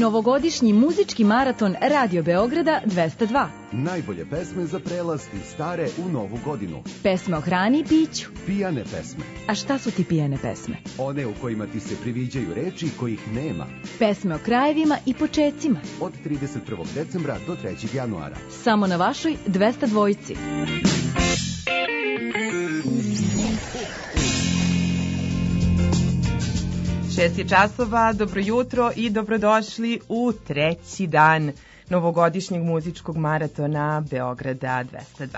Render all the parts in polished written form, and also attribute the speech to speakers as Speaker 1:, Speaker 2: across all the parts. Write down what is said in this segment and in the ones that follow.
Speaker 1: novogodišnji muzički maraton Radio Beograda 202.
Speaker 2: Najbolje pesme za prelaz iz stare u novu godinu.
Speaker 1: Pesme o hrani i piću.
Speaker 2: Pijane pesme.
Speaker 1: A šta su ti pijane pesme?
Speaker 2: One u kojima ti se priviđaju reči kojih nema.
Speaker 1: Pesme o krajevima i počecima.
Speaker 2: Od 31. decembra do 3. januara.
Speaker 1: Samo na vašoj 202.
Speaker 3: 6 časova, dobro jutro i dobrodošli u treći dan novogodišnjeg muzičkog maratona Beograda 202.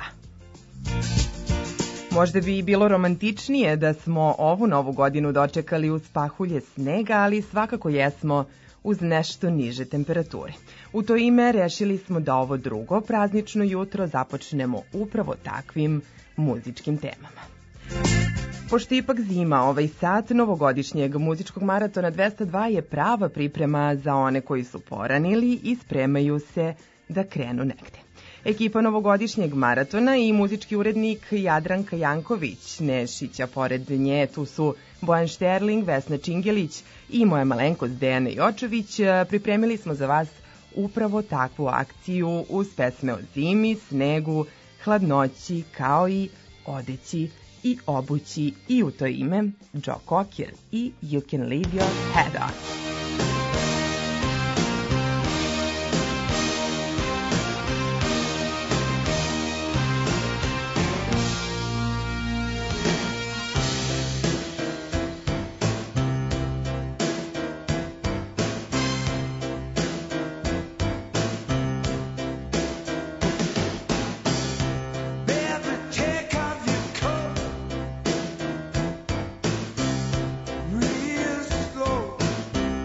Speaker 3: Možda bi bilo romantičnije da smo ovu novu godinu dočekali uz pahulje snega, ali svakako jesmo uz nešto niže temperature. U to ime rešili smo da ovo drugo praznično jutro započnemo upravo takvim muzičkim temama. Pošto ipak zima, ovaj sat novogodišnjeg muzičkog maratona 202 je prava priprema za one koji su poranili i spremaju se da krenu negde. Ekipa novogodišnjeg maratona i muzički urednik Jadranka Janković, Nešića pored nje, tu su Bojan Šterling, Vesna Čingelić i moja malenkost Dejana Jočović, pripremili smo za vas upravo takvu akciju uz pesme o zimi, snegu, hladnoći, kao i odeći i obući, i u to ime Joe Cocker i You Can Leave Your Head On.
Speaker 4: Real slow.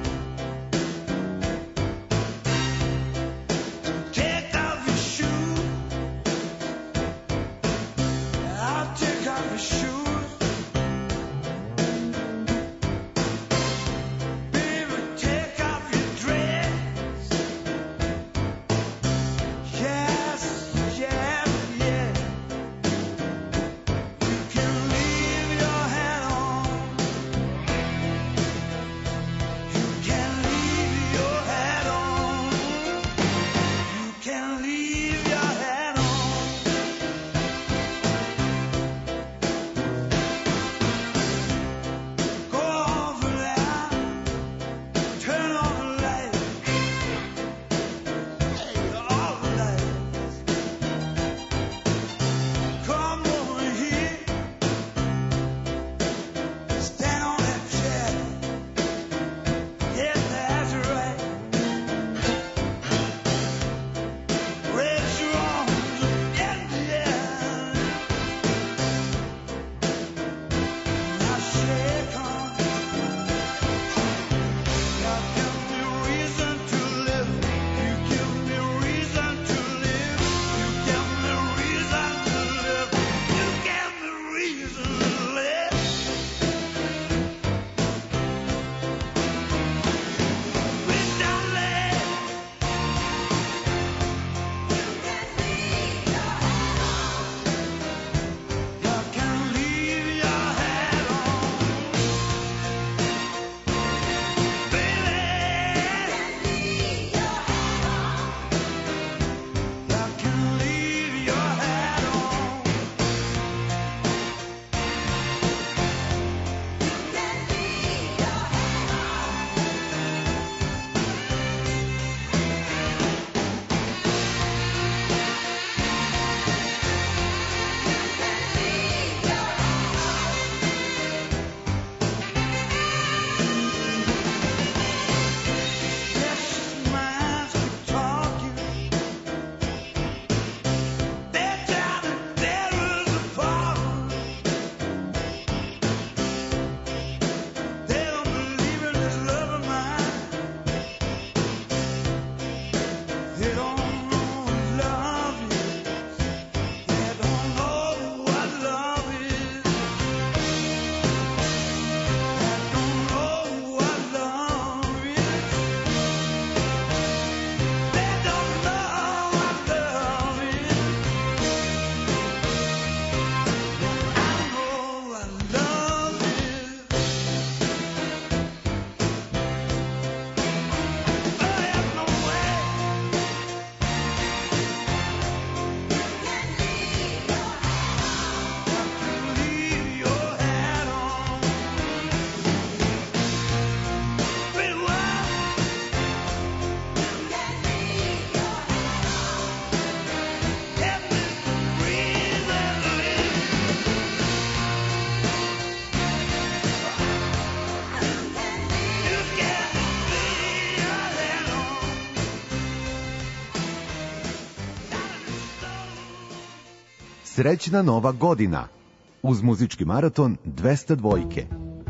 Speaker 2: Srećna nova godina. Uz muzički maraton 200 dvojke.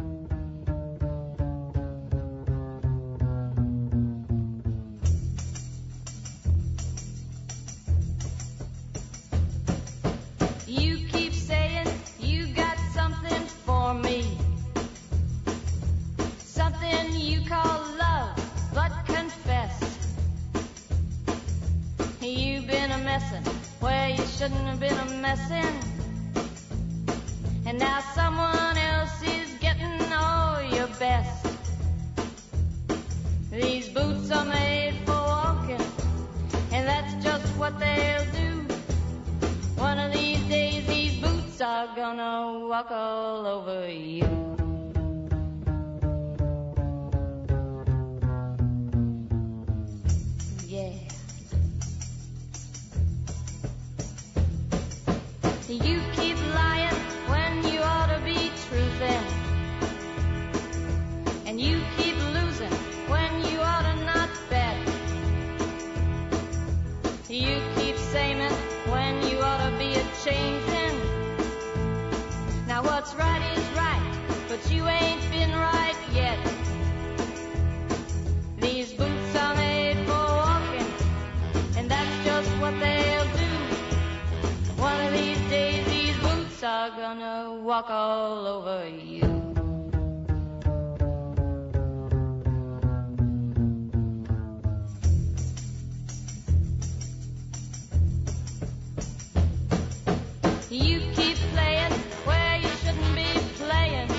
Speaker 4: Walk all over you. You keep playing where you shouldn't be playing,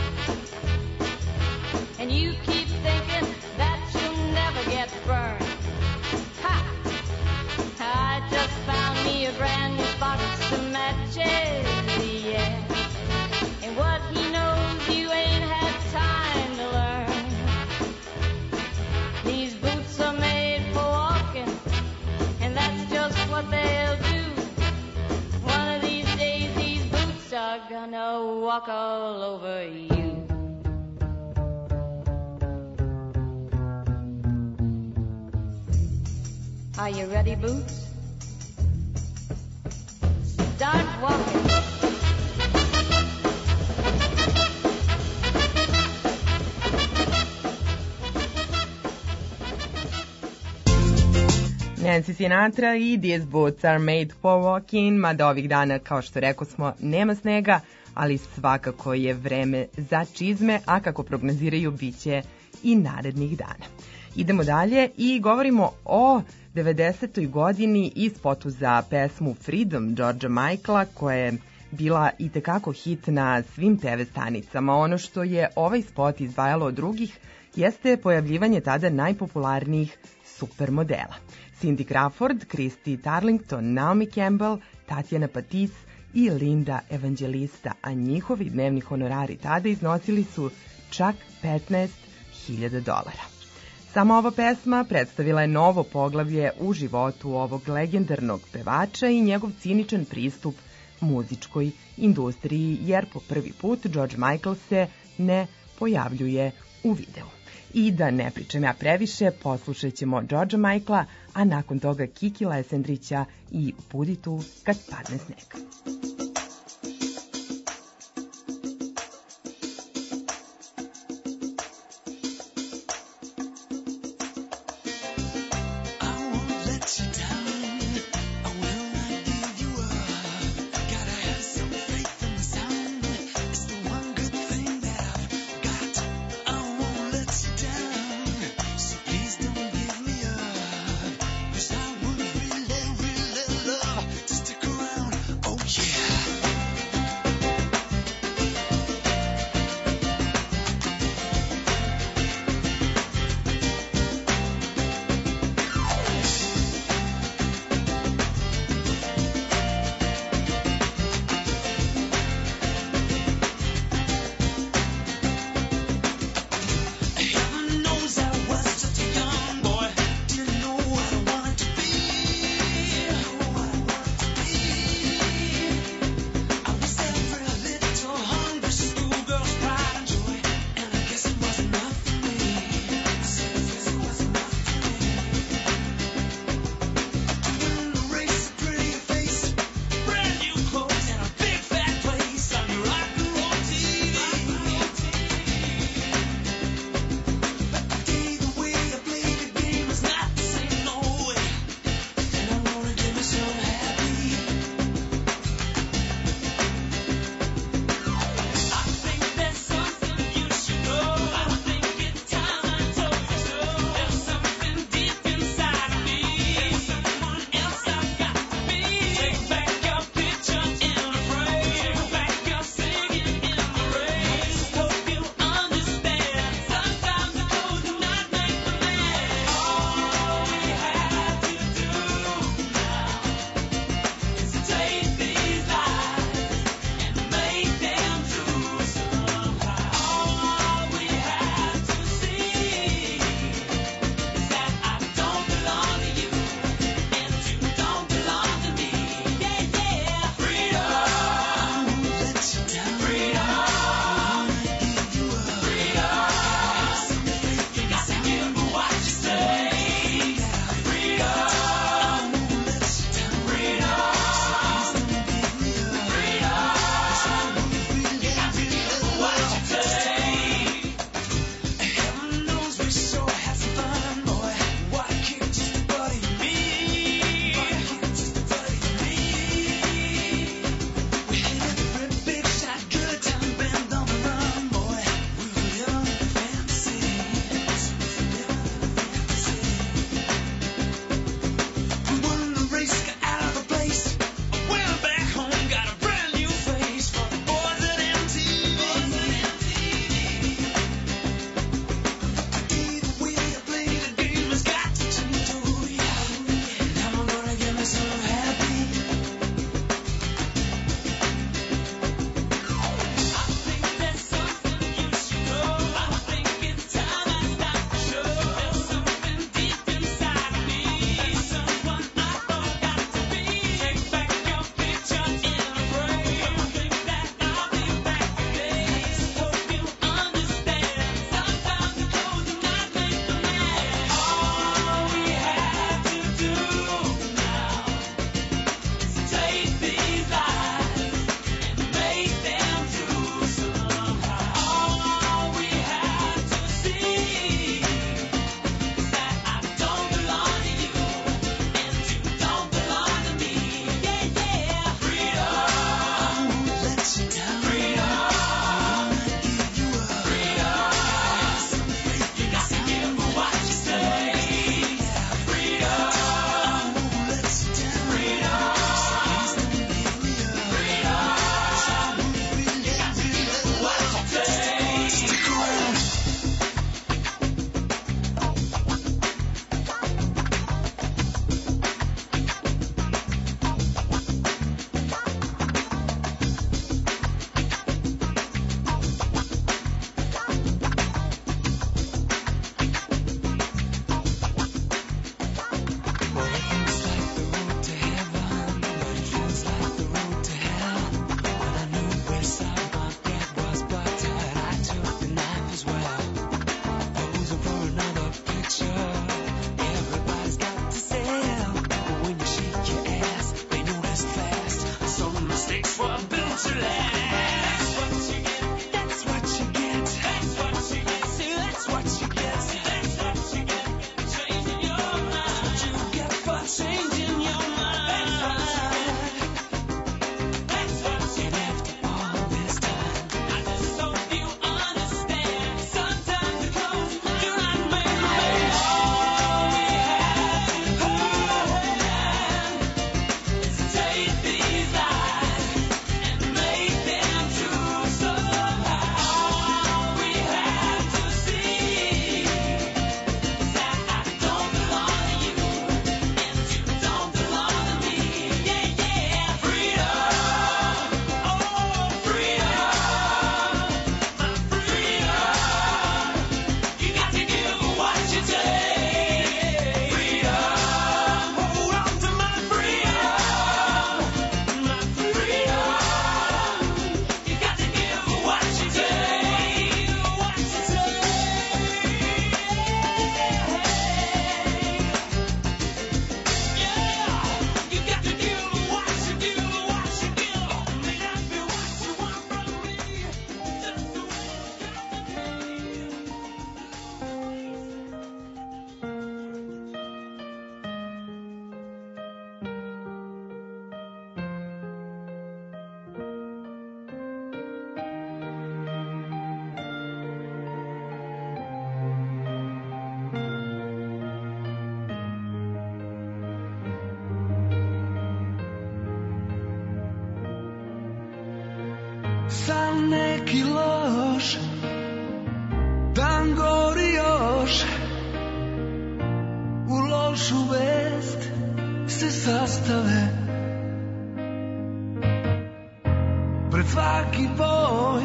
Speaker 4: and you keep thinking that you'll never get burned. Ha! I just found me a brand new box of matches, yeah. And what he knows you ain't had time to learn. These boots are made for walking, and that's just what they'll do. One of these days these boots are gonna walk all over you. Are you ready, Boots? Start walking.
Speaker 3: Nancy Sinatra i These Boots Are Made for Walking, mada ovih dana, kao što rekao smo, nema snega, ali svakako je vreme za čizme, a kako prognoziraju, bit će i narednih dana. Idemo dalje i govorimo o 90. godini i spotu za pesmu Freedom Georgea Michaela, koja je bila itekako hit na svim TV stanicama. Ono što je ovaj spot izdvajalo od drugih jeste pojavljivanje tada najpopularnijih supermodela. Cindy Crawford, Christy Turlington, Naomi Campbell, Tatjana Patis i Linda Evangelista, a njihovi dnevni honorari tada iznosili su čak $15.000. Sama ova pesma predstavila je novo poglavlje u životu ovog legendarnog pevača i njegov ciničan pristup muzičkoj industriji, jer po prvi put George Michael se ne pojavljuje u videu. I da ne pričam ja previše, poslušat ćemo Georgea Michaela, a nakon toga Kiki Lesendrića i Budi tu kad padne sneg.
Speaker 5: Yeah. san neki loš, dan gori još, u lošu vest se sastave. Pred svaki boj,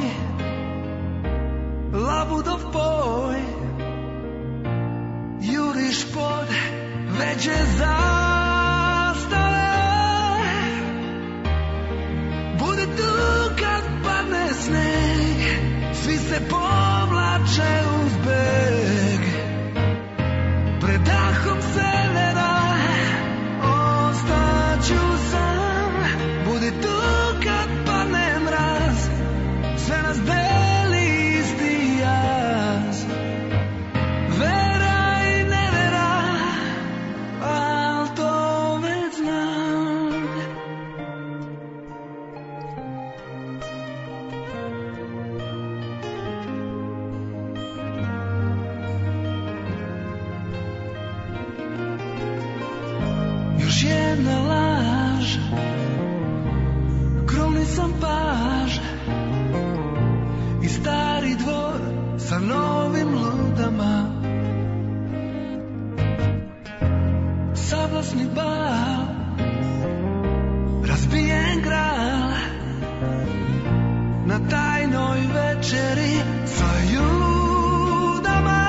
Speaker 5: labudov poj, juriš pod veće zastave. Bude tu kad padne sneg, svi se povlače uz beg. Pred dahom severa ostaću sam. Bude tu kad padne mraz, sve nas deli isti jaz. Vera i nevera, al to već znam. Još jedna laž, krovni sam paž i stari dvor sa novim ludama. Sablasni bal, razbijen gral, na tajnoj večeri sa judama.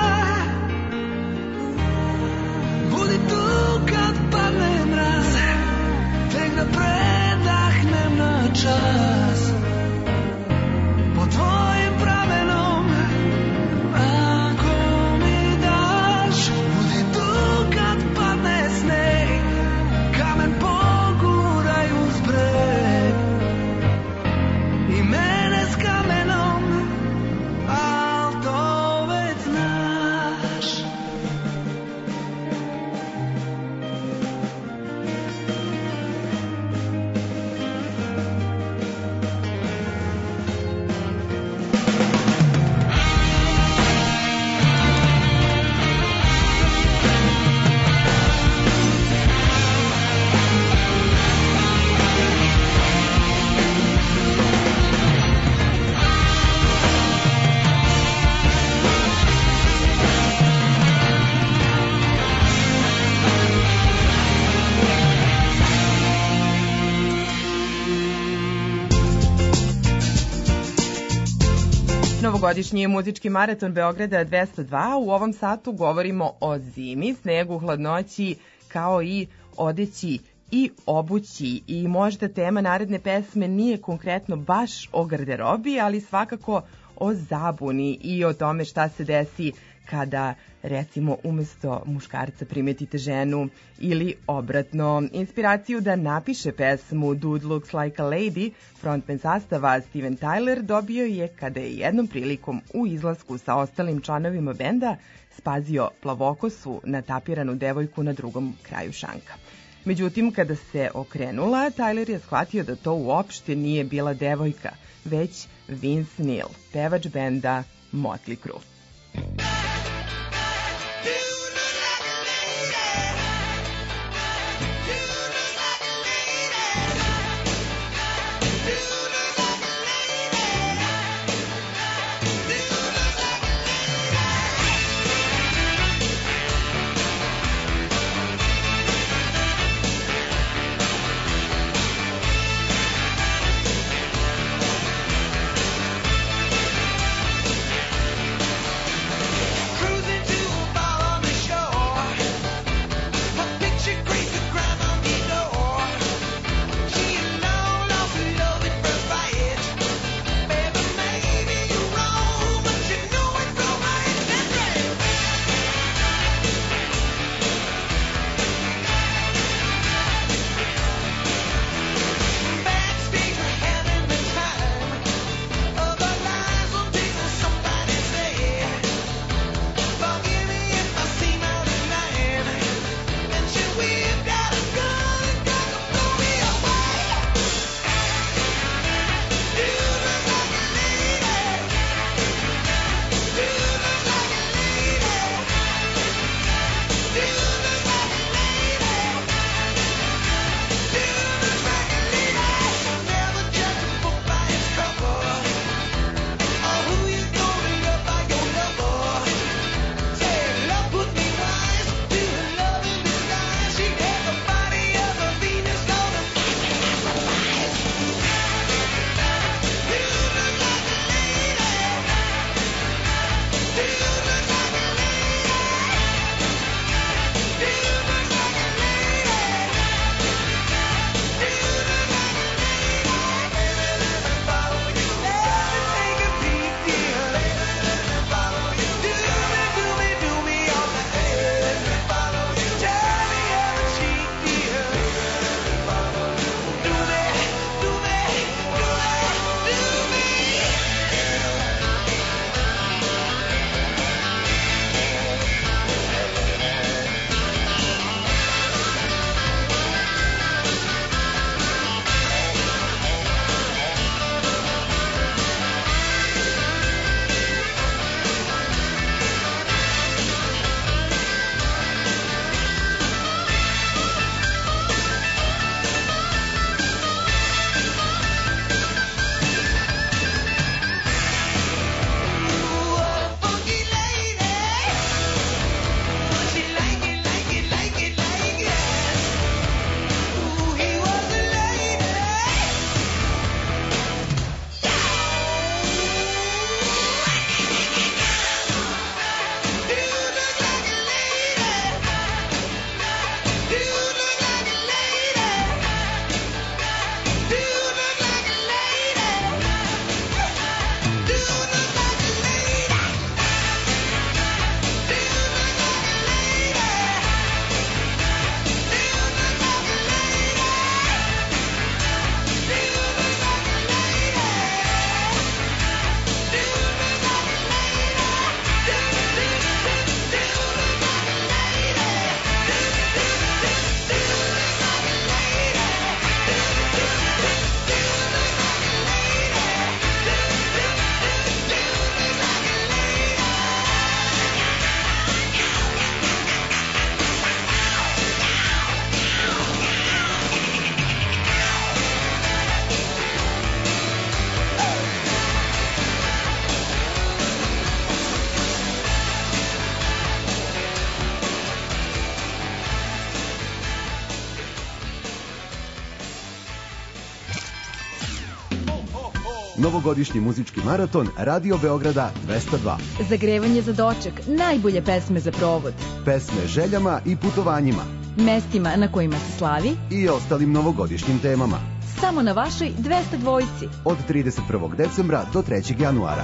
Speaker 5: Budi tu kad padne mraz, tek da predahnem na čas. Po tvojim pramenom, ako mi daš. Budi tu kad padne sneg, kamen poguraj uz breg. I mene s kamenom, al to već znaš.
Speaker 3: Novogodišnji muzički maraton Beograda 202. U ovom satu govorimo o zimi, snegu, hladnoći, kao i odeći i obući. I možda tema naredne pesme nije konkretno baš o garderobi, ali svakako o zabuni i o tome šta se desi kada, recimo, umesto muškarca primetite ženu ili obratno. Inspiraciju da napiše pesmu Dude Looks Like a Lady, frontman sastava Steven Tyler, dobio je kada je jednom prilikom u izlasku sa ostalim članovima benda spazio plavokosu natapiranu devojku na drugom kraju šanka. Međutim, kada se okrenula, Tyler je shvatio da to uopšte nije bila devojka, već Vince Neil, pevač benda Motley Crue.
Speaker 2: Novogodišnji muzički maraton Radio Beograda 202.
Speaker 1: Zagrevanje za doček, najbolje pesme za provod.
Speaker 2: Pesme željama i putovanjima.
Speaker 1: Mestima na kojima se slavi.
Speaker 2: I ostalim novogodišnjim temama.
Speaker 1: Samo na vašoj 202.
Speaker 2: Od 31. decembra do 3. januara.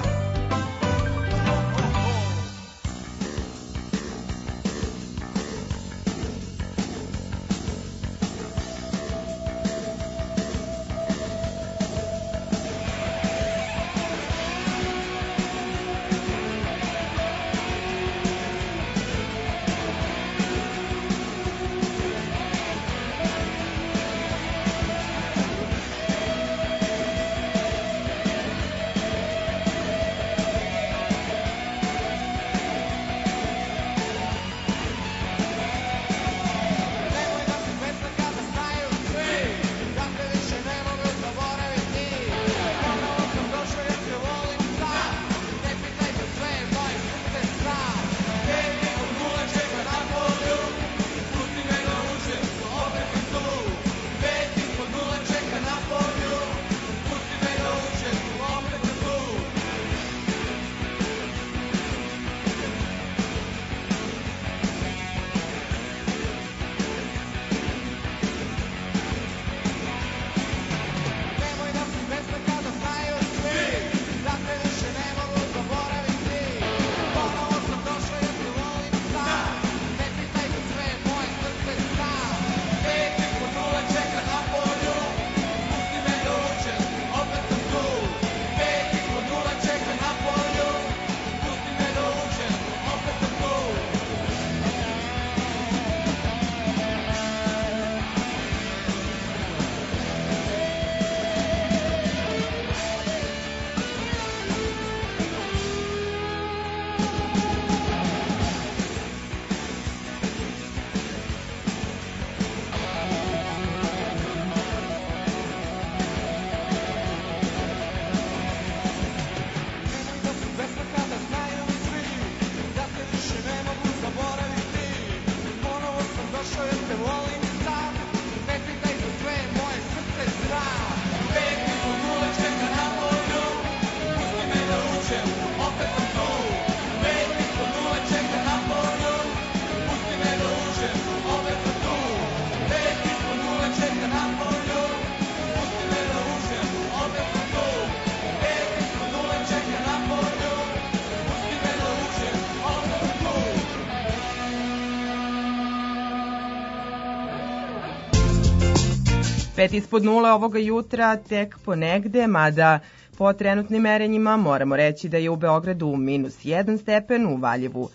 Speaker 3: Pet ispod nule ovoga jutra tek ponegde, mada po trenutnim merenjima moramo reći da je u Beogradu -1 stepen, u Valjevu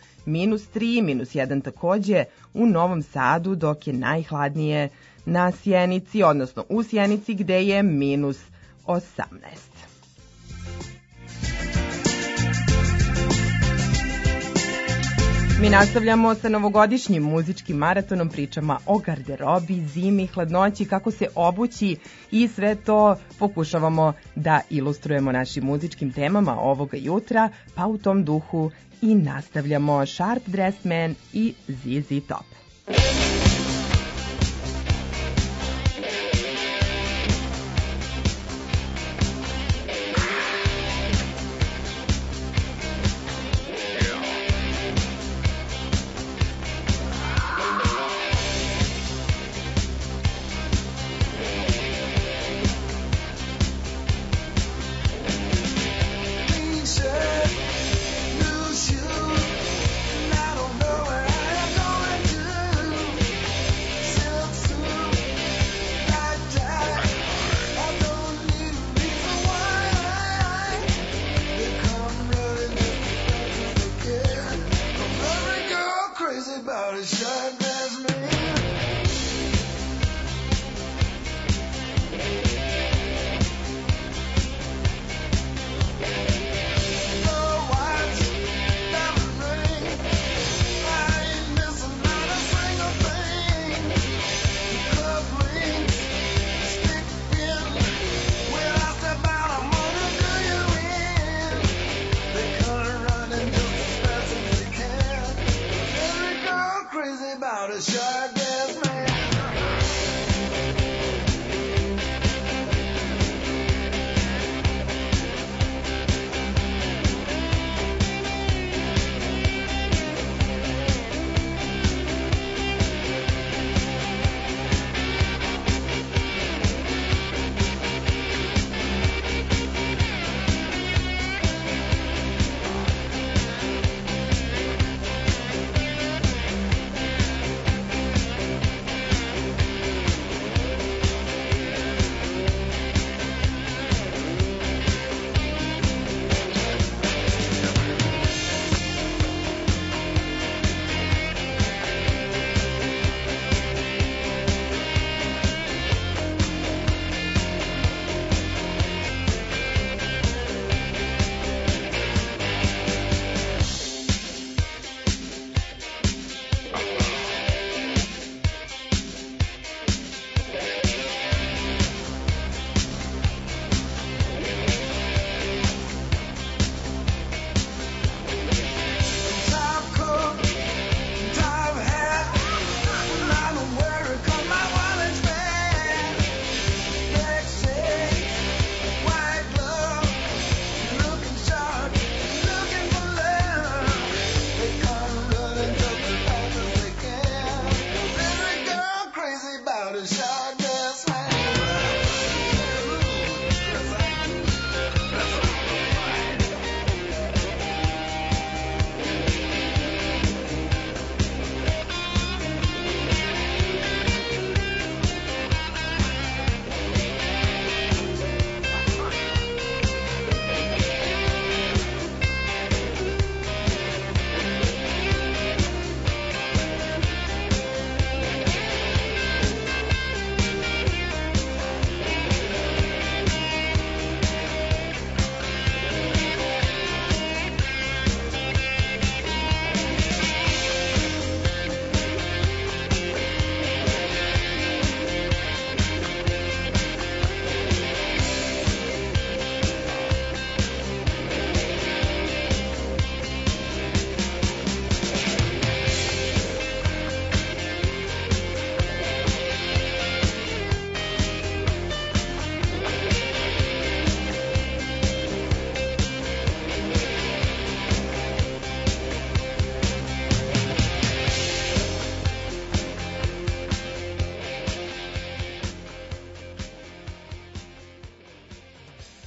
Speaker 3: -3, -1 takođe u Novom Sadu, dok je najhladnije na Sjenici, odnosno u Sjenici gde je -18. Mi nastavljamo sa novogodišnjim muzičkim maratonom, pričama o garderobi, zimi, hladnoći, kako se obući i sve to pokušavamo da ilustrujemo našim muzičkim temama ovoga jutra, pa u tom duhu i nastavljamo Sharp Dressed Man i ZZ Top.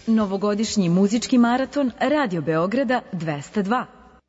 Speaker 1: Novogodišnji muzički maraton Radio Beograda 202.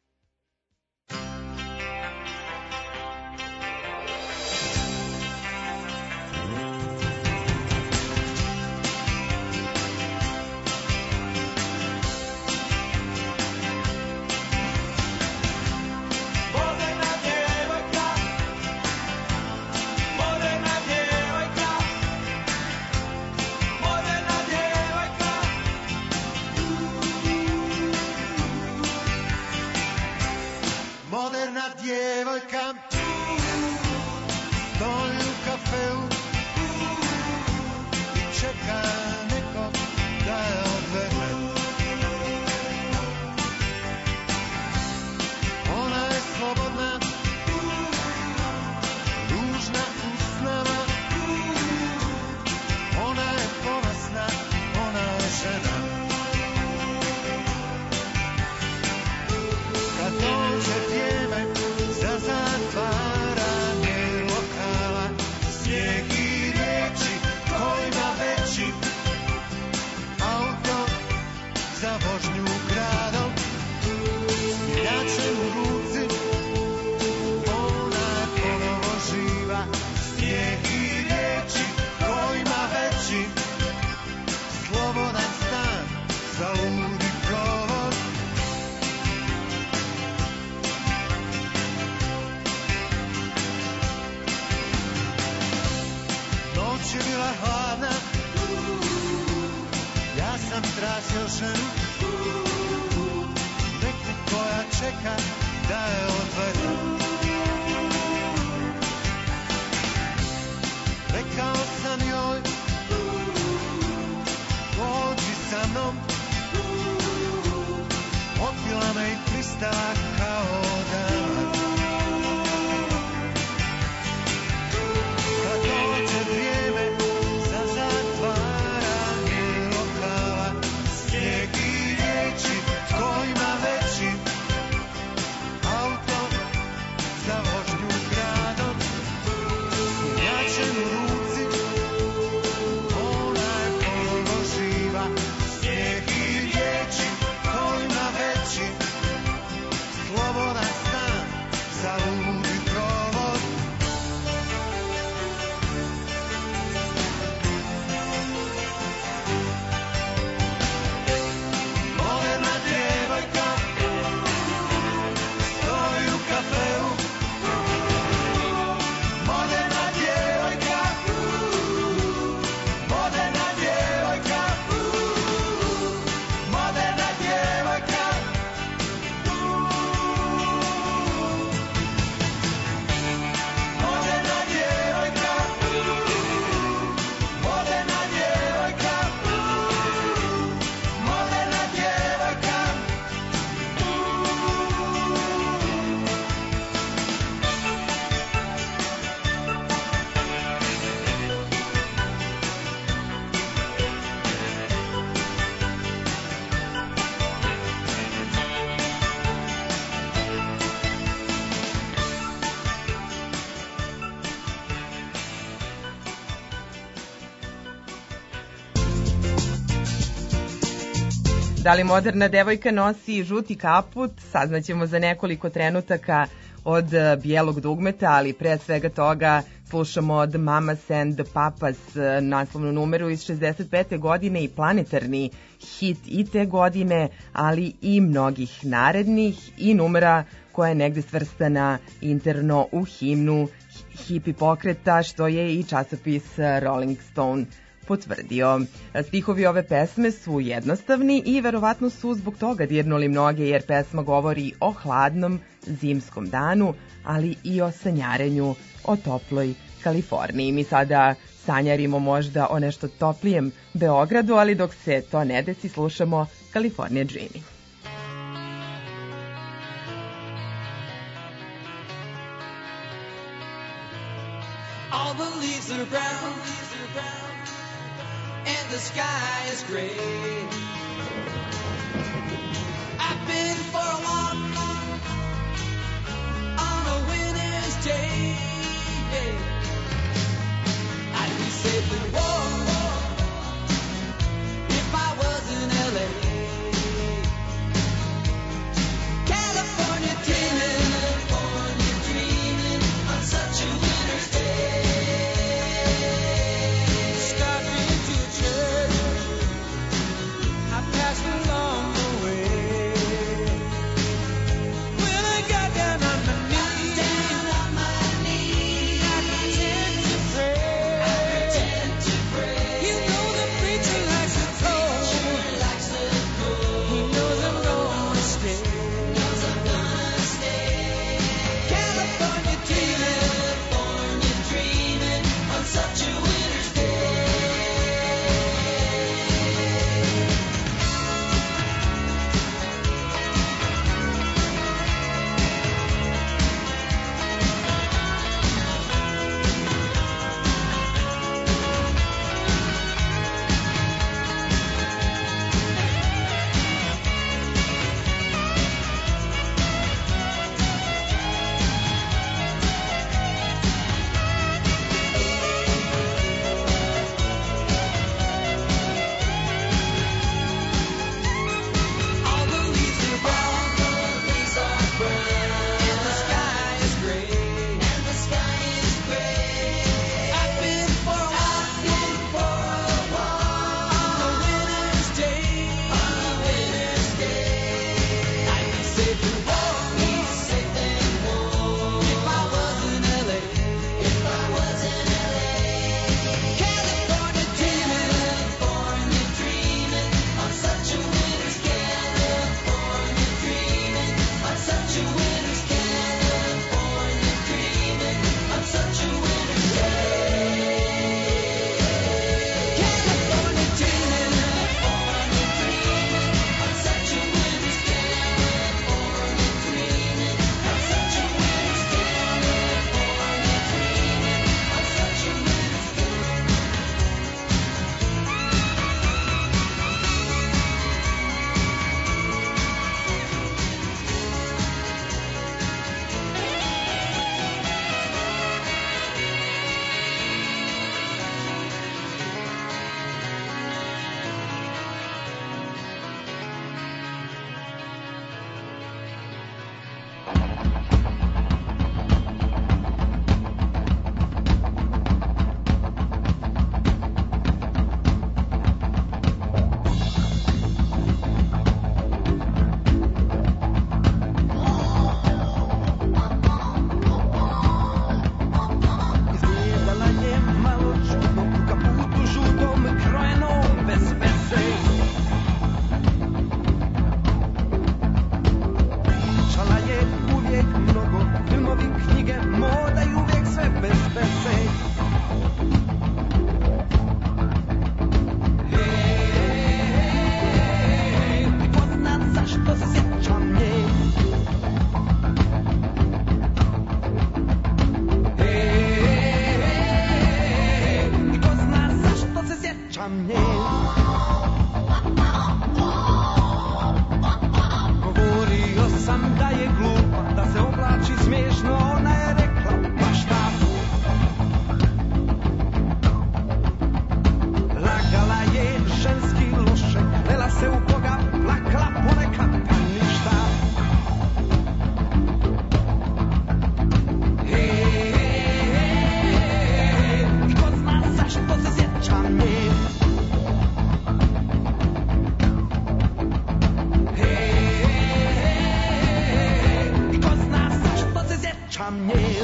Speaker 3: Da li moderna devojka nosi žuti kaput, saznaćemo za nekoliko trenutaka od Bijelog dugmeta, ali pre svega toga slušamo od Mamas and the Papas naslovnu numeru iz 65. godine i planetarni hit i te godine, ali i mnogih narednih i numera koja je negde svrstana interno u himnu hipi pokreta, što je i časopis Rolling Stone potvrdio. Stihovi ove pesme su jednostavni i verovatno su zbog toga dirnuli mnoge, jer pesma govori o hladnom zimskom danu, ali i o sanjarenju o toploj Kaliforniji. Mi sada sanjarimo možda o nešto toplijem Beogradu, ali dok se to ne desi, slušamo California Dreaming.
Speaker 5: All the leaves are brown, and the sky is gray. I've been for a walk on a winter's day. I'd be safe and warm if I wasn't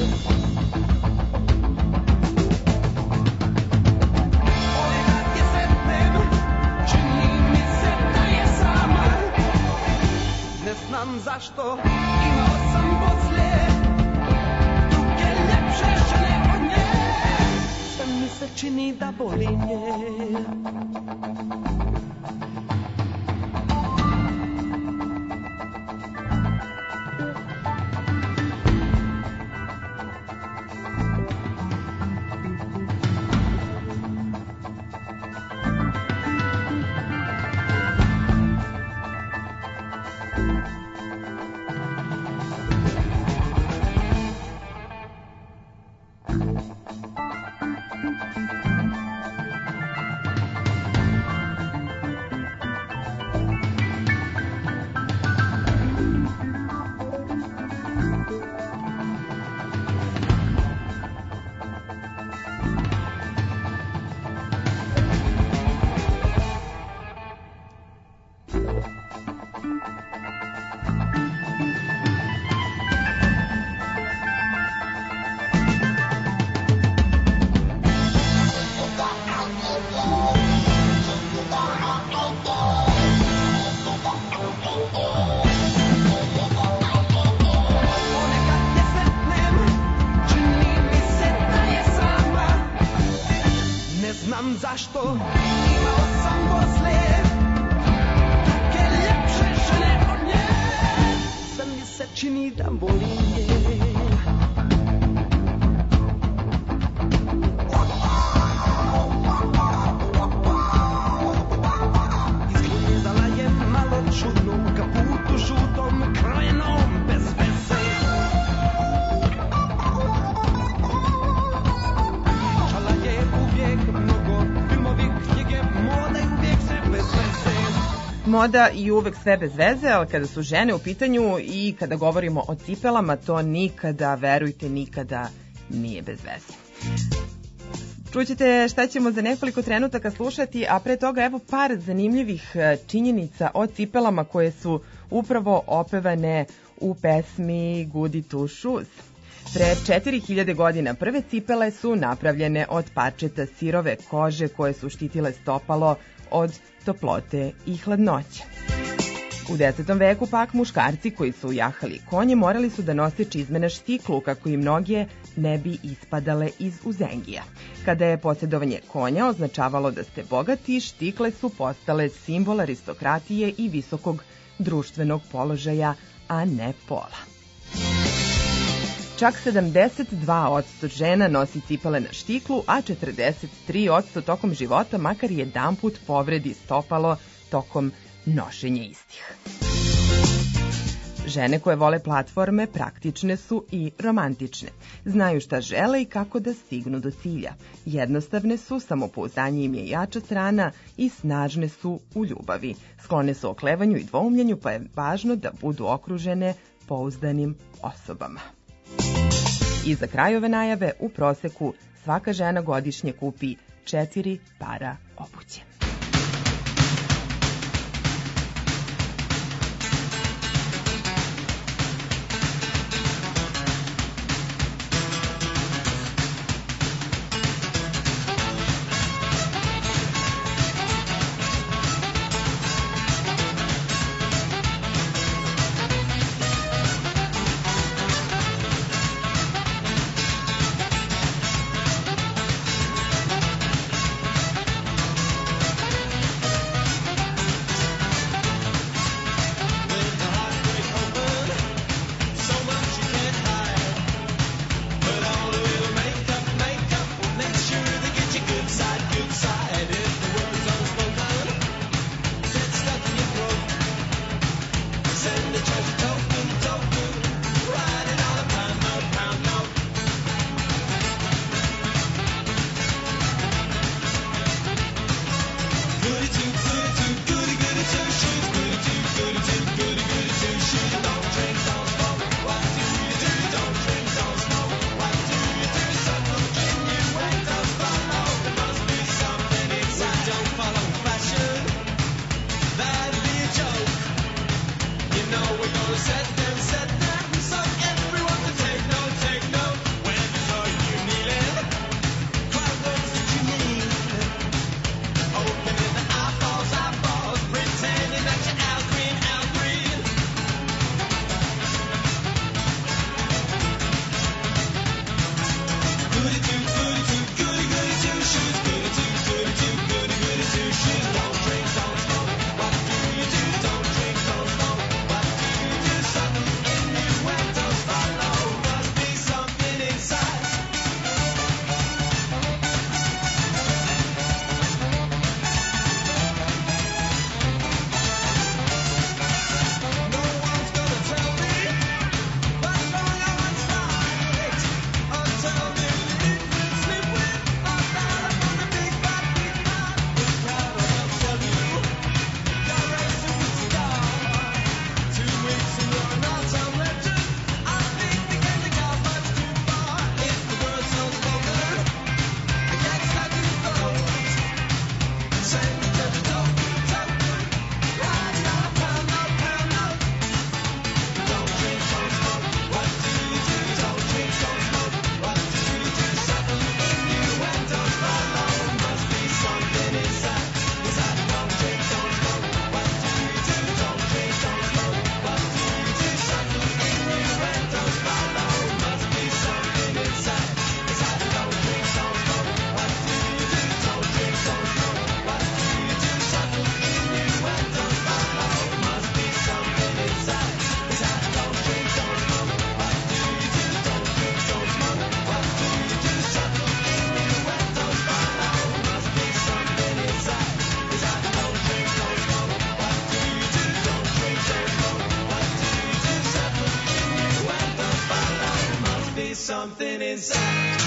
Speaker 5: Ponekad je sretnem, čini mi se da je sama. Ne znam zašto, imao sam poslije druge ljepše žene od nje. Sve mi se čini da boli nje. Zašto imao sam poslije druge ljepše žene od nje. Sve mi se čini da boli nje. Izgledala je malo čudno u kaputu žutom, krojenom bez veze. Čala je uvijek mnogo, filmovi, knjige, moda i uvijek sve bez veze.
Speaker 3: Moda i uvek sve bez veze, ali kada su žene u pitanju i kada govorimo o cipelama, to nikada, verujte, nikada nije bez veze. Čućete šta ćemo za nekoliko trenutaka slušati, a pre toga evo par zanimljivih činjenica o cipelama koje su upravo opevane u pesmi Goody Two Shoes. Pre 4000 godina prve cipele su napravljene od parčeta sirove kože koje su štitile stopalo od toplote i hladnoće. U 10. veku pak muškarci koji su jahali konje morali su da nose čizme na štiklu kako im noge ne bi ispadale iz uzengija. Kada je posjedovanje konja označavalo da ste bogati, štikle su postale simbol aristokratije i visokog društvenog položaja, a ne pola. Čak 72% žena nosi cipele na štiklu, a 43% tokom života makar jedanput povredi stopalo tokom nošenja istih. Žene koje vole platforme praktične su i romantične. Znaju šta žele i kako da stignu do cilja. Jednostavne su, samopouzdanje im je jača strana i snažne su u ljubavi. Sklone su oklevanju i dvoumljenju, pa je važno da budu okružene pouzdanim osobama. I za kraj ove najave, u proseku svaka žena godišnje kupi 4 para obuće.
Speaker 5: Something inside.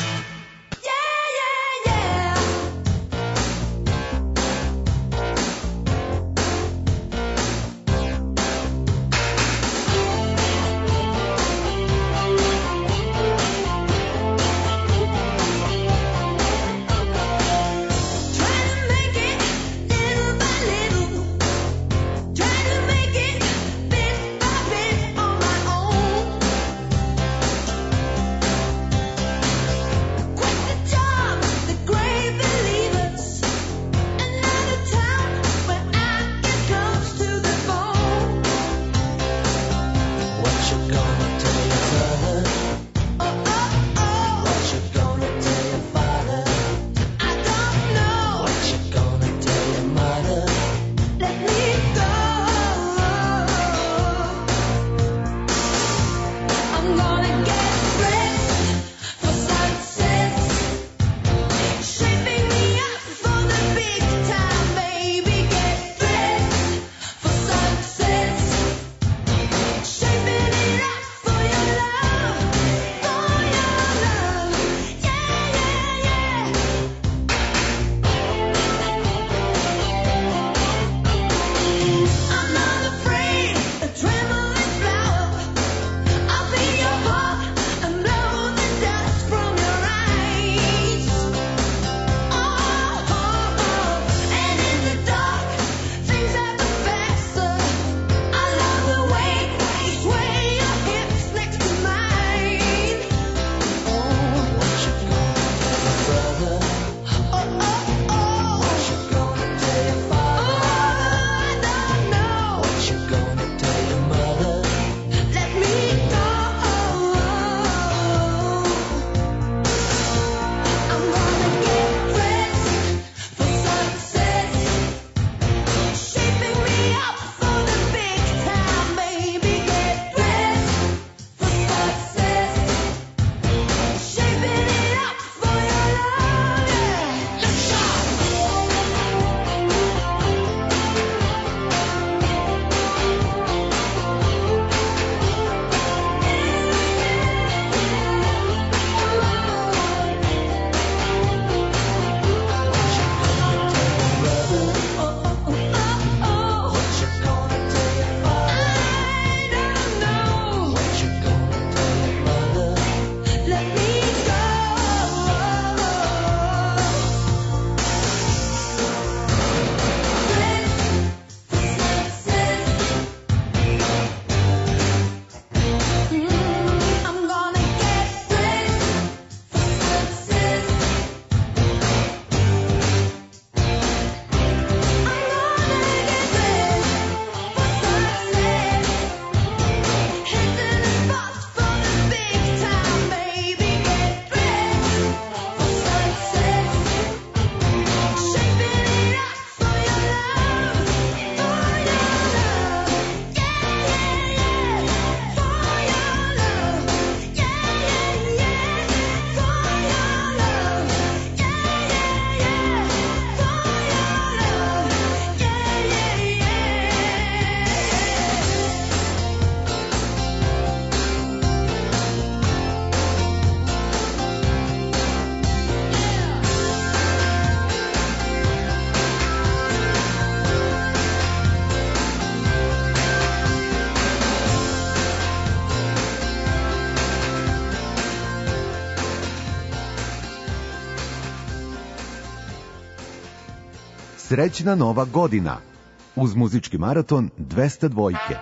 Speaker 2: Srećna nova godina. Uz muzički maraton 200 dvojke.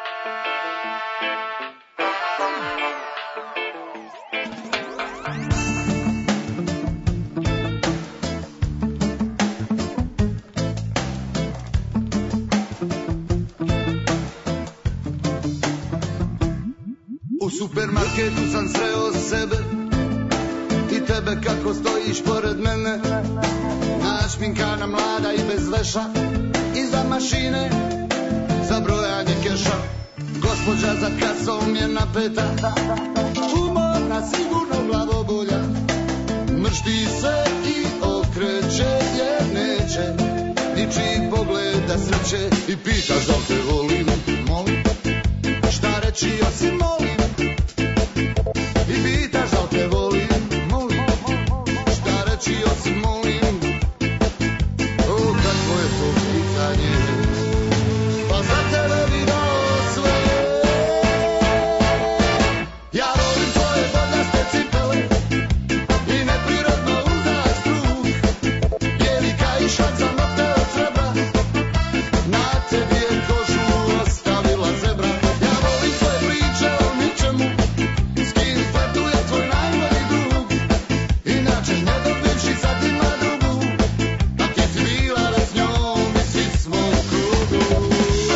Speaker 6: U supermarketu sam sreo sebe i tebe kako stojiš pored mene, našminkana mlada i bez veša, iza mašine za brojanje keša. Gospođa za kasom je napeta, umorna, sigurno glavobolja, mršti se i okreće jer neće ničiji pogleda sreće i pita da te volim, molim, šta reći osim molim. I pitaš da te volim, molim, šta reći osim molim. O, kako je to pitanje, pa za tebe bi dao sve. Ja volim tvoje vodnaste cipele i neprirodno uzak struk, bijeli kaišak za nokte od srebra, na tebi je kožu ostavila zebra. Ja volim tvoje priče o ničemu, s kim flertuje tvoj najbolji drug, inače ne dobivši sad ima drugu, a ti si bila već s njom i svi smo u krugu.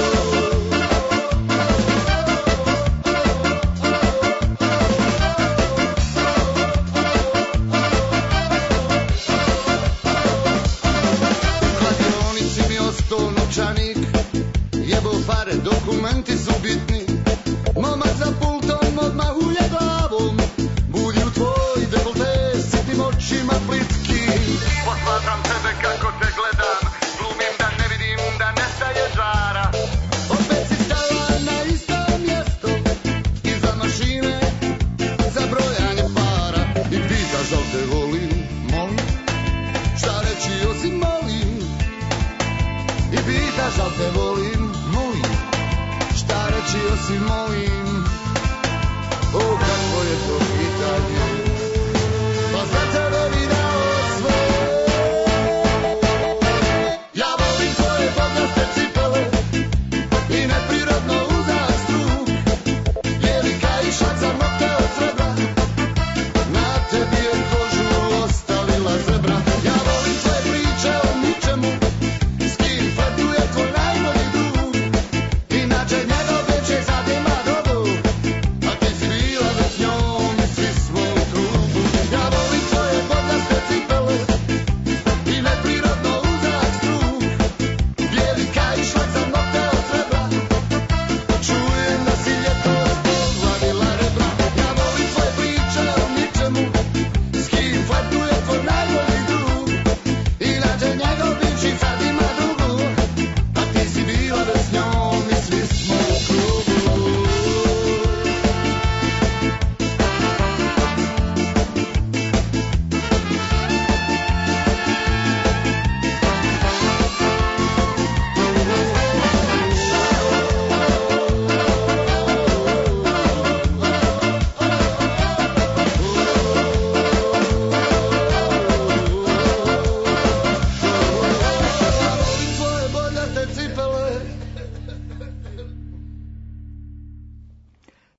Speaker 6: U kladionici mi ostao novčanik, jebo pare, dokumenti su bitni, momak za pultom odmah ulje glavom, bulju tvoj dekolte, sitim očima plitki. Posmatram tebe kako te gledam, glumim da ne vidim da nestaje žara. Opet si stala na isto mjesto, iza mašine za brojanje para. I pitaš da li te volim, molim, šta reći osim molim. I pitaš da li te volim, molim, šta reći osim molim. O, kako je to pitanje,